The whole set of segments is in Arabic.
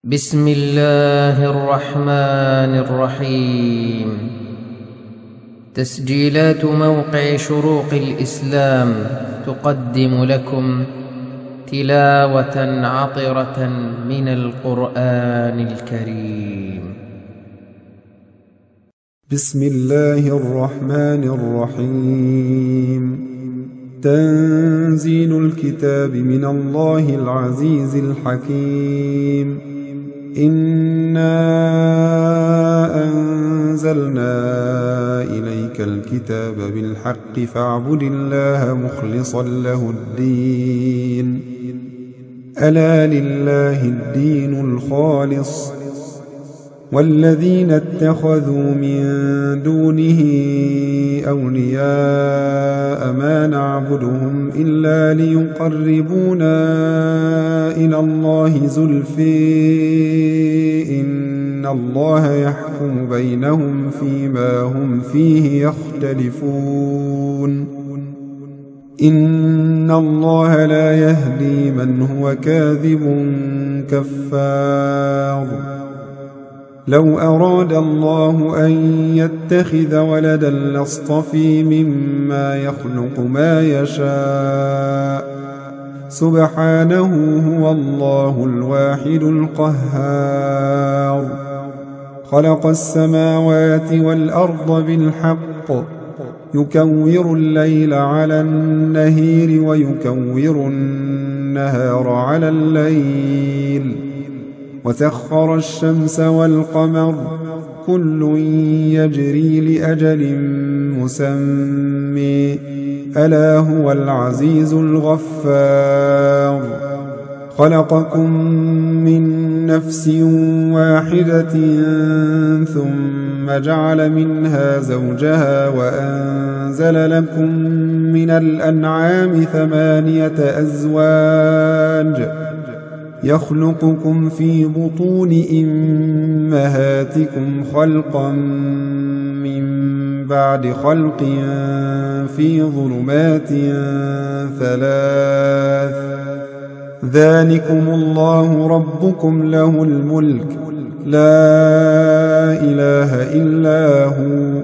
بسم الله الرحمن الرحيم. تسجيلات موقع شروق الإسلام تقدم لكم تلاوة عطرة من القرآن الكريم. بسم الله الرحمن الرحيم. تنزيل الكتاب من الله العزيز الحكيم. إنا أنزلنا إليك الكتاب بالحق فاعبد الله مخلصا له الدين. ألا لله الدين الخالص والذين اتخذوا من دونه أولياء ما نعبدهم إلا ليقربونا إلى الله زلفى إن الله يحكم بينهم فيما هم فيه يختلفون. إن الله لا يهدي من هو كاذب كفار. لو أراد الله أن يتخذ ولدا لاصطفى مما يخلق ما يشاء سبحانه هو الله الواحد القهار. خلق السماوات والأرض بالحق يكور الليل على النهار ويكور النهار على الليل وسخر الشمس والقمر كل يجري لأجل مسمى ألا هو العزيز الغفار. خلقكم من نفس واحدة ثم جعل منها زوجها وأنزل لكم من الأنعام 8 أزواج يخلقكم في بطون أمهاتكم خلقا من بعد خلق في ظلمات 3 ذلكم الله ربكم له الملك لا إله إلا هو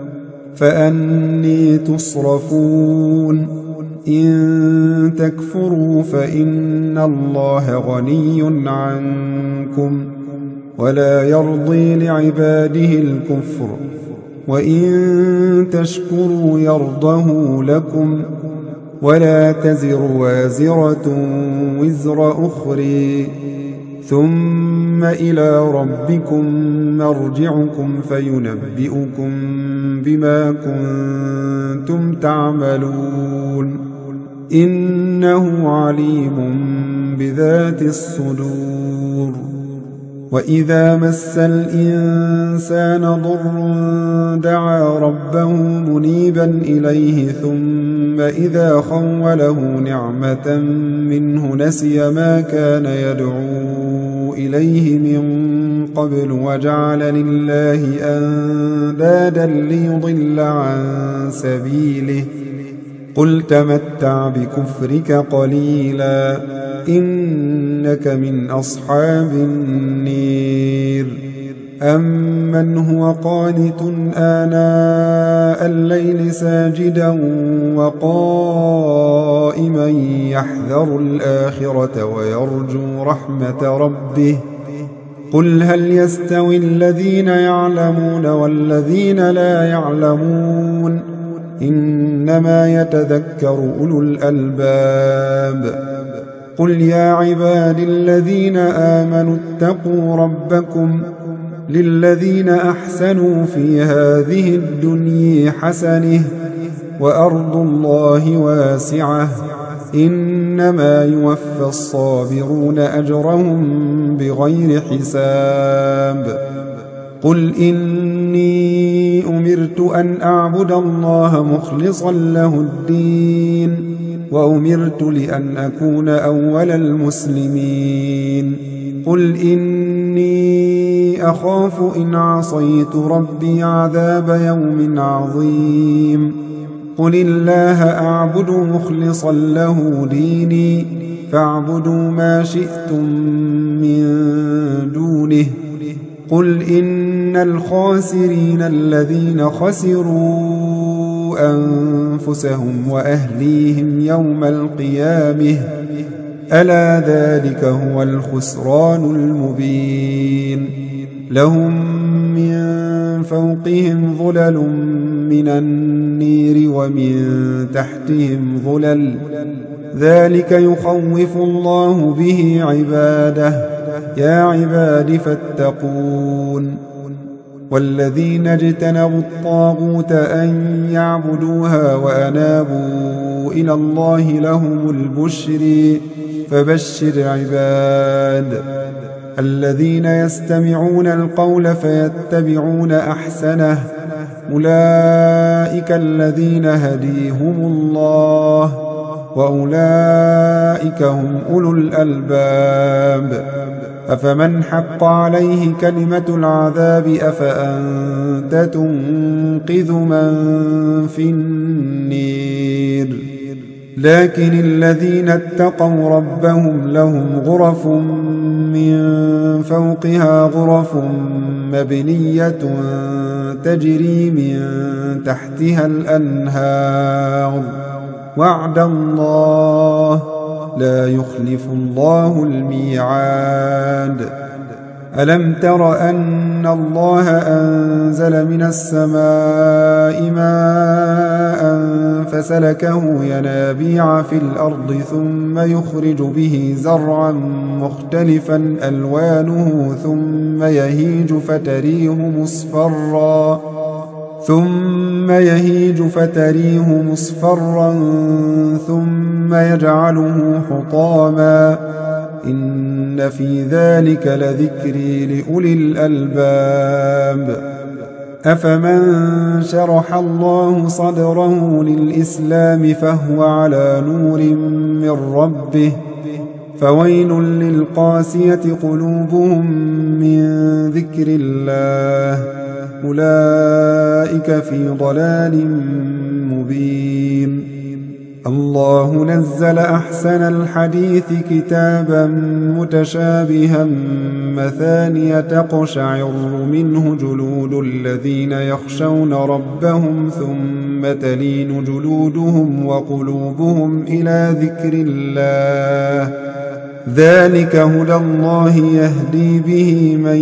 فأني تصرفون. إن تكفروا فإن الله غني عنكم ولا يرضي لعباده الكفر وإن تشكروا يرضه لكم ولا تزر وازرة وزر أخرى ثم إلى ربكم مرجعكم فينبئكم بما كنتم تعملون. إنه عليم بذات الصدور. وإذا مس الإنسان ضر دعا ربه منيبا إليه ثم إذا خوله نعمة منه نسي ما كان يدعو إليه من قبل وجعل لله أندادا ليضل عن سبيله. قل تمتع بكفرك قليلا إنك من أصحاب النير. أمن هو قانت آناء الليل ساجدا وقائما يحذر الآخرة ويرجو رحمة ربه. قل هل يستوي الذين يعلمون والذين لا يعلمون إنما يتذكر أولو الألباب. قل يا عباد الذين آمنوا اتقوا ربكم للذين أحسنوا في هذه الدنيا حسنة وأرض الله واسعة إنما يوفى الصابرون أجرهم بغير حساب. قل إني أمرت أن أعبد الله مخلصا له الدين وأمرت لأن أكون أول المسلمين. قل إني أخاف إن عصيت ربي عذاب يوم عظيم. قل الله أعبد مخلصا له ديني فاعبدوا ما شئتم من دونه قل إن الخاسرين الذين خسروا أنفسهم وأهليهم يوم القيامة ألا ذلك هو الخسران المبين لهم من فوقهم ظلل من النير ومن تحتهم ظلل ذلك يخوف الله به عباده يا عباد فاتقون والذين اجتنبوا الطاغوت أن يعبدوها وأنابوا إلى الله لهم البشر فبشر عباد الذين يستمعون القول فيتبعون أحسنه أولئك الذين هديهم الله وأولئك هم أولو الألباب أفمن حق عليه كلمة العذاب أفأنت تنقذ من في النير لكن الذين اتقوا ربهم لهم غرف من فوقها غرف مبنية تجري من تحتها الأنهار وعد الله لا يخلف الله الميعاد ألم تر أن الله أنزل من السماء ماء فسلكه ينابيع في الأرض ثم يخرج به زرعا مختلفا ألوانه ثم يهيج فتريه مصفرا ثم يجعله حطاما إن في ذلك لذكري لأولي الألباب أفمن شرح الله صدره للإسلام فهو على نور من ربه فويل للقاسية قلوبهم من ذكر الله أولئك في ضلال مبين الله نزل أحسن الحديث كتابا متشابها مثانية تقشعر منه جلود الذين يخشون ربهم ثم تلين جلودهم وقلوبهم إلى ذكر الله ذلك هدى الله يهدي به من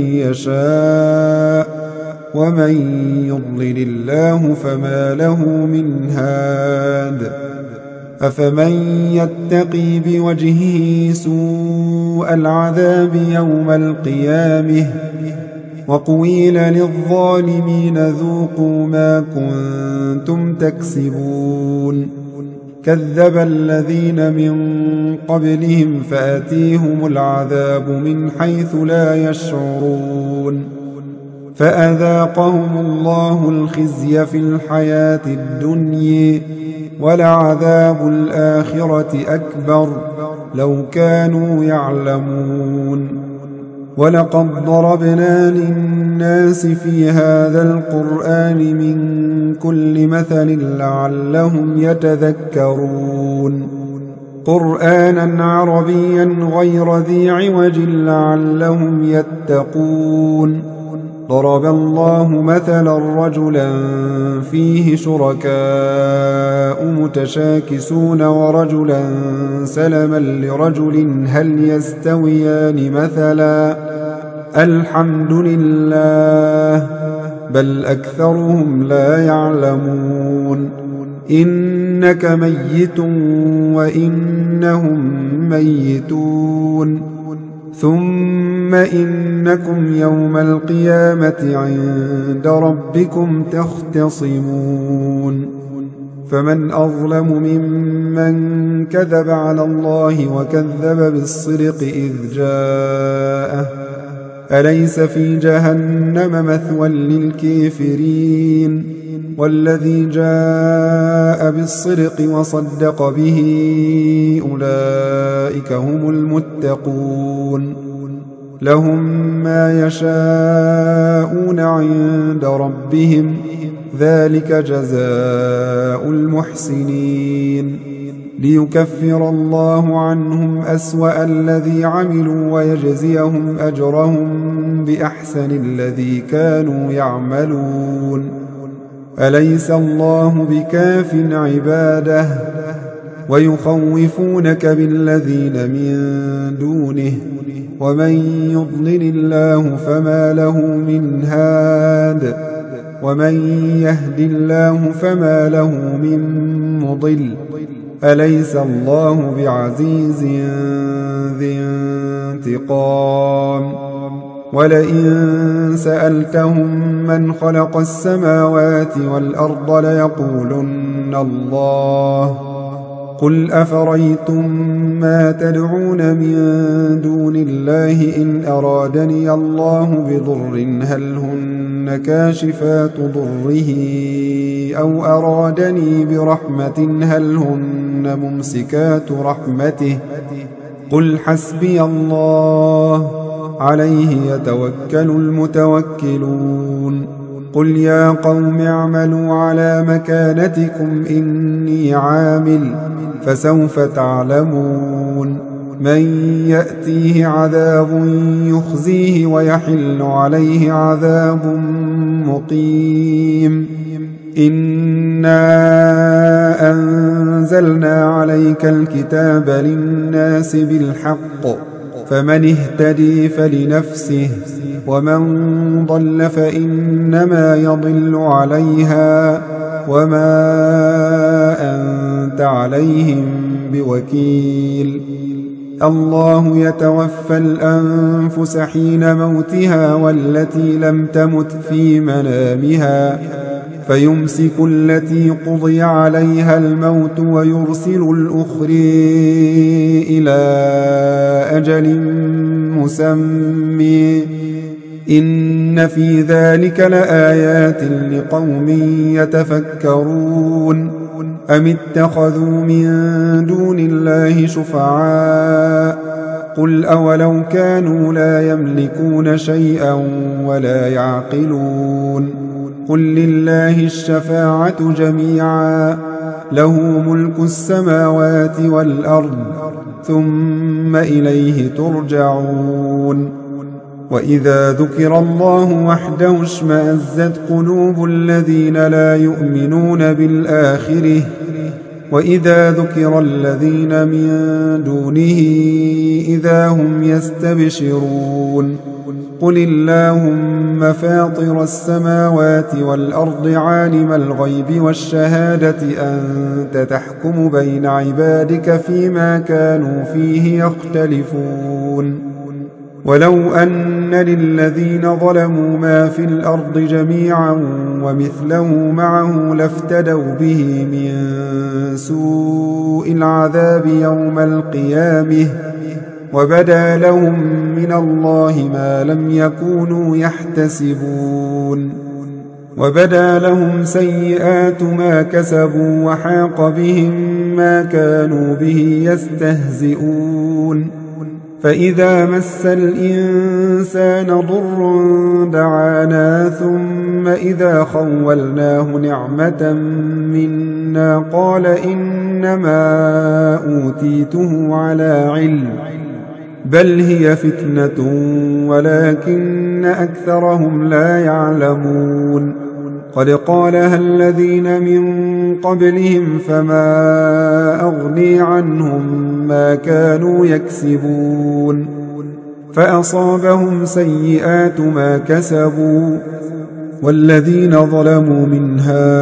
يشاء ومن يضلل الله فما له من هاد أفمن يتقي بوجهه سوء العذاب يوم القيامة وقيل للظالمين ذوقوا ما كنتم تكسبون كذب الذين من قبلهم فأتيهم العذاب من حيث لا يشعرون فأذاقهم الله الخزي في الحياة الدنيا ولعذاب الآخرة أكبر لو كانوا يعلمون ولقد ضربنا للناس في هذا القرآن من كل مثل لعلهم يتذكرون قرآنا عربيا غير ذي عوج لعلهم يتقون ضرب الله مثلا رجلا فيه شركاء متشاكسون ورجلا سلما لرجل هل يستويان مثلا الحمد لله بل أكثرهم لا يعلمون إنك ميت وإنهم ميتون ثم إنكم يوم القيامة عند ربكم تختصمون فمن أظلم ممن كذب على الله وكذب بالصدق إذ جاءه أليس في جهنم مثوى للكافرين والذي جاء بالصدق وصدق به أولئك هم المتقون لهم ما يشاءون عند ربهم ذلك جزاء المحسنين ليكفر الله عنهم أسوأ الذي عملوا ويجزيهم أجرهم بأحسن الذي كانوا يعملون. أليس الله بكاف عباده ويخوفونك بالذين من دونه ومن يضلل الله فما له من هاد ومن يهد الله فما له من مضل. أليس الله بعزيز ذي انتقام. ولئن سألتهم من خلق السماوات والأرض ليقولن الله. قل أفريتم ما تدعون من دون الله إن أرادني الله بضر هل هن كاشفات ضره أو أرادني برحمة هل هن ممسكات رحمته. قل حسبي الله عليه يتوكل المتوكلون. قل يا قوم اعملوا على مكانتكم إني عامل فسوف تعلمون من يأتيه عذاب يخزيه ويحل عليه عذاب مقيم. إنا أنزلنا عليك الكتاب للناس بالحق فمن اهتدي فلنفسه ومن ضل فإنما يضل عليها وما أنت عليهم بوكيل. الله يتوفى الأنفس حين موتها والتي لم تمت في منامها فيمسك التي قضي عليها الموت ويرسل الأخرى إلى أجل مسمى. إن في ذلك لآيات لقوم يتفكرون. أم اتخذوا من دون الله شفعاء قل أولو كانوا لا يملكون شيئا ولا يعقلون. قل لله الشفاعة جميعا له ملك السماوات والأرض ثم إليه ترجعون. وإذا ذكر الله وحده اشمأزت قلوب الذين لا يؤمنون بالآخرة وإذا ذكر الذين من دونه إذا هم يستبشرون. قل اللهم فاطر السماوات والأرض عالم الغيب والشهادة أنت تحكم بين عبادك فيما كانوا فيه يختلفون. ولو أن للذين ظلموا ما في الأرض جميعا ومثله معه لافتدوا به من سوء العذاب يوم القيامة وبدا لهم من الله ما لم يكونوا يحتسبون. وبدا لهم سيئات ما كسبوا وحاق بهم ما كانوا به يستهزئون. فإذا مس الإنسان ضر دعانا ثم إذا خولناه نعمة منا قال إنما أوتيته على علم بل هي فتنة ولكن أكثرهم لا يعلمون. قد قالها الذين من قبلهم فما أغني عنهم ما كانوا يكسبون فأصابهم سيئات ما كسبوا والذين ظلموا من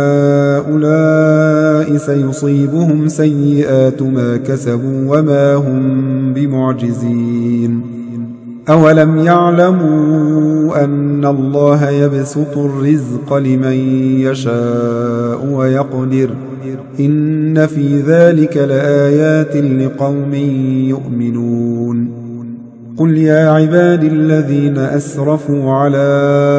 هؤلاء سيصيبهم سيئات ما كسبوا وما هم بمعجزين. أولم يعلموا أن الله يبسط الرزق لمن يشاء ويقدر إن في ذلك لآيات لقوم يؤمنون. قل يا عباد الذين أسرفوا على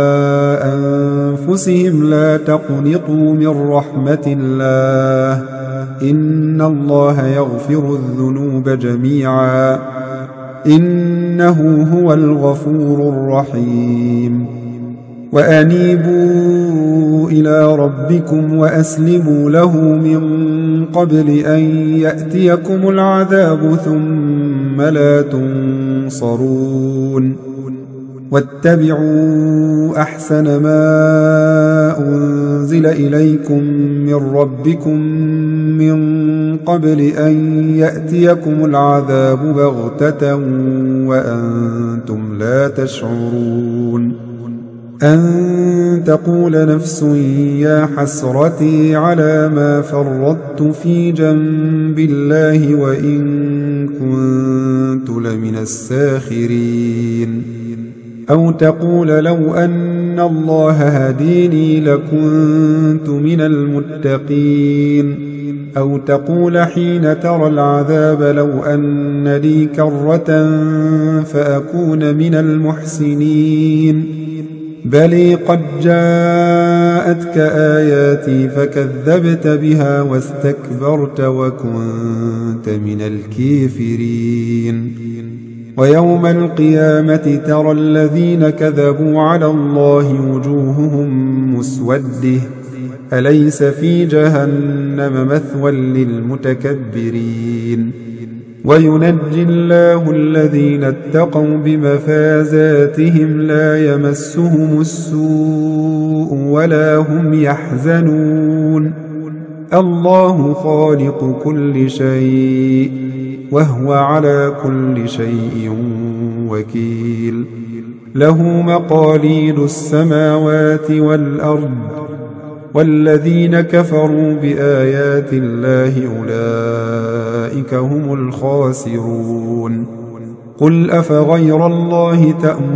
أنفسهم لا تقنطوا من رحمة الله إن الله يغفر الذنوب جميعا إنه هو الغفور الرحيم. وأنيبوا إلى ربكم وأسلموا له من قبل أن يأتيكم العذاب ثم لا تنصرون واتبعوا أحسن ما أنزل إليكم من ربكم من قبل أن يأتيكم العذاب بغتة وأنتم لا تشعرون أن تقول نفس يا حسرتي على ما فرطت في جنب الله وإن كنت لمن الساخرين أو تقول لو أن الله هديني لكنت من المتقين أو تقول حين ترى العذاب لو أن لي كرة فأكون من المحسنين بل قد جاءتك آياتي فكذبت بها واستكبرت وكنت من الكافرين ويوم القيامة ترى الذين كذبوا على الله وجوههم مسودة أليس في جهنم مثوى للمتكبرين وينجي الله الذين اتقوا بمفازاتهم لا يمسهم السوء ولا هم يحزنون الله خالق كل شيء وهو على كل شيء وكيل له مقاليد السماوات والأرض والذين كفروا بآيات الله أولئك هم الخاسرون قل أفغير الله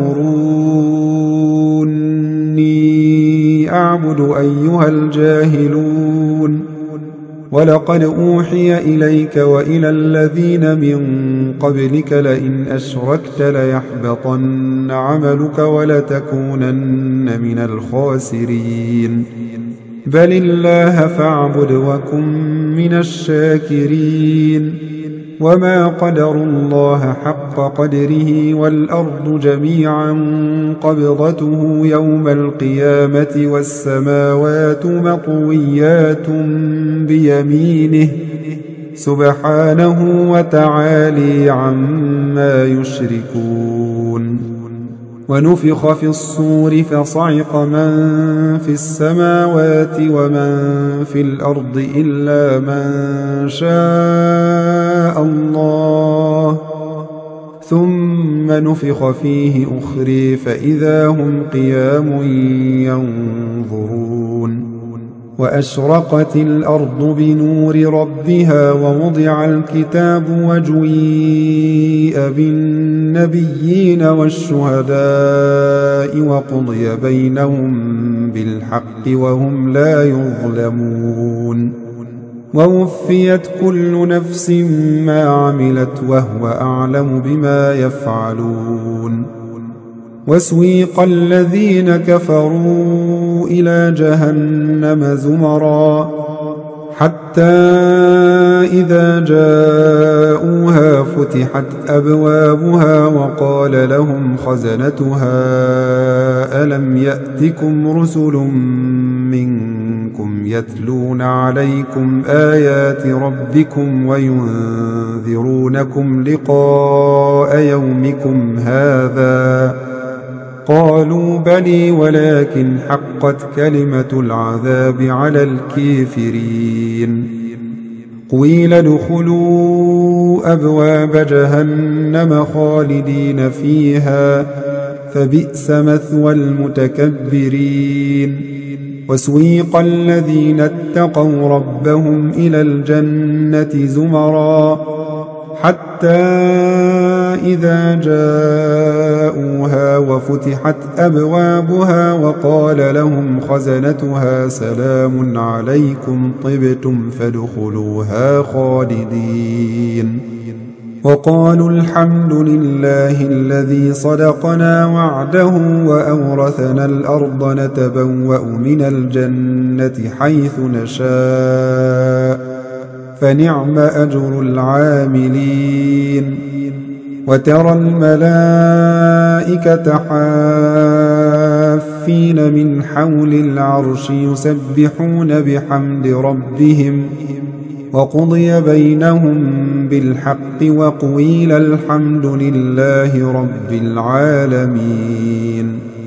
تأمروني أعبد أيها الجاهلون ولقد أوحي إليك وإلى الذين من قبلك لئن أشركت ليحبطن عملك ولتكونن من الخاسرين بل الله فاعبد وكن من الشاكرين وما قدروا الله حق قدره والأرض جميعا قبضته يوم القيامة والسماوات مطويات بيمينه سبحانه وتعالي عما يشركون ونفخ في الصور فصعق من في السماوات ومن في الأرض إلا من شاء الله ثم نفخ فيه أخرى فإذا هم قيام ينظرون وأشرقت الأرض بنور ربها ووضع الكتاب وجيء بالنبيين والشهداء وقضي بينهم بالحق وهم لا يظلمون ووفيت كل نفس ما عملت وهو أعلم بما يفعلون وسويق الذين كفروا إلى جهنم زمرا حتى إذا جاءوها فتحت أبوابها وقال لهم خزنتها ألم يأتكم رسل منكم يتلون عليكم آيات ربكم وينذرونكم لقاء يومكم هذا قالوا بلي ولكن حقت كلمة العذاب على الكافرين قيل ادخلوا أبواب جهنم خالدين فيها فبئس مثوى المتكبرين وسويق الذين اتقوا ربهم إلى الجنة زمرا حتى إذا جاءوها وفتحت أبوابها وقال لهم خزنتها سلام عليكم طبتم فادخلوها خالدين وقالوا الحمد لله الذي صدقنا وعده وأورثنا الأرض نتبوأ من الجنة حيث نشاء فنعم أجر العاملين وترى الملائكة حافين الملتفين من حول العرش يسبحون بحمد ربهم وقضي بينهم بالحق وقيل الحمد لله رب العالمين.